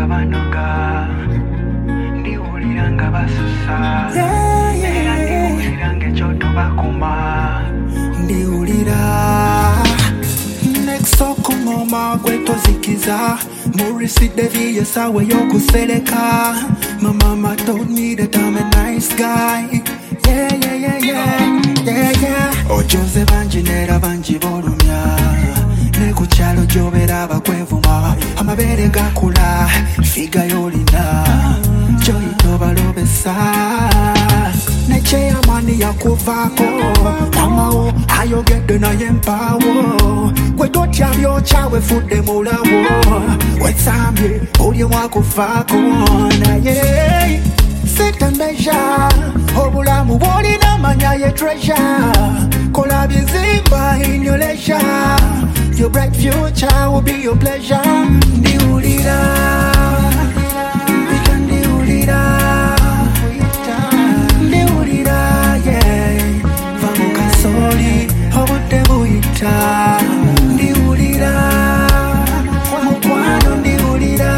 banoga ndiwulira nga basusa era ndiwulira ng'ekyoto bakuma ndiwulira nekisoko ngoma gwetozikiza muriside viyesawe yokuseleka. My mama told me that I'm a nice guy. Yeah. Ojoze banji nera banji bolumya nekukyalo gyobera abakwevuma amabere gakula figa yolina gyoyita obalobesa nekyeyamani yakuvako amawo ayogedde naye mpaawo gwe totya byokyawe fudde mulawo wesambye oli mwakufaako naye setembeja obulamu bwolina manya ye treasure kola bizimba in your leisure. Your bright future will be your pleasure. Ndiwulira yeah. Vamuka soli obudde buyita. Ndiwulira mukwano ndiwulira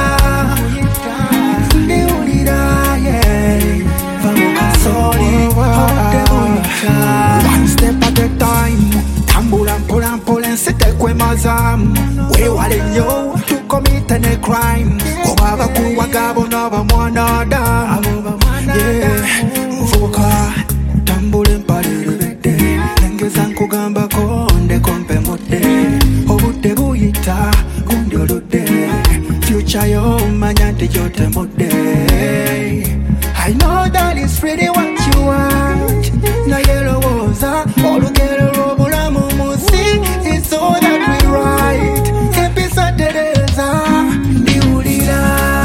yeah. Vamuka soli obudde buyita. One step at a time. Tambula mpola nsitekwe mazamu wewale nnyo to commit a crime oba abakuwaga bona bamwanadamu nvubuka tambula empalerebedde engeza nkugambako ndeko mpemudde obudde buyita gundi oludde future yo manya nti gyotemudde. I know that it's really what you want naye lowooza olugero lw'obulamu it's all that we write. Empisa Teresa, ndiwulira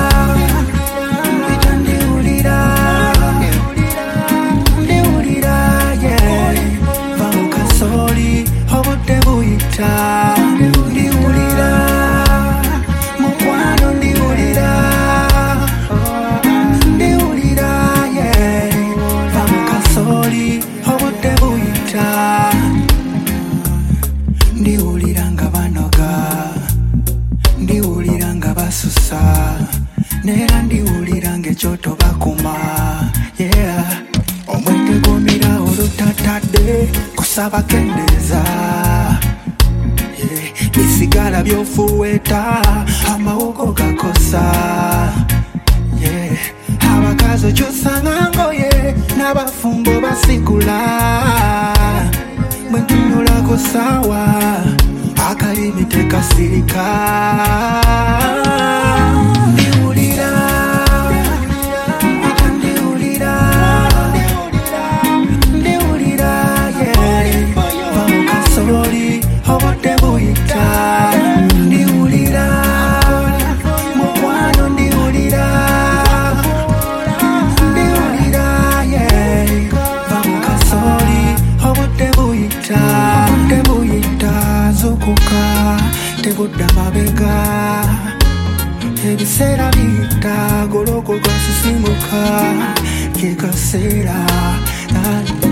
yeah. Vamuka soli obudde buyita. Ndiwulira mukwano ndiwulira yeah. Vamuka soli obudde buyita. Ndiwulira nga banoga ndiwulira nga basusa nera ndiwulira ng'ekyoto bakuma yeah. Omwete gomira olutatadde kusaba kendeeza yeah. Bisigala byofuweta amawogo gakosa yeah. Abakazi okyusanga ngoye n'abafumbo basigula mwentunulako sawa akalimi tekasirika. Ndiwulira yeah. Vamuka soli obudde buyita. Ndiwulira mukwano ndiwulira yeah. Vamuka soli obudde buyita zukuka tegudda mabega ebiseera biyita golokoka sisimuka ke kaseera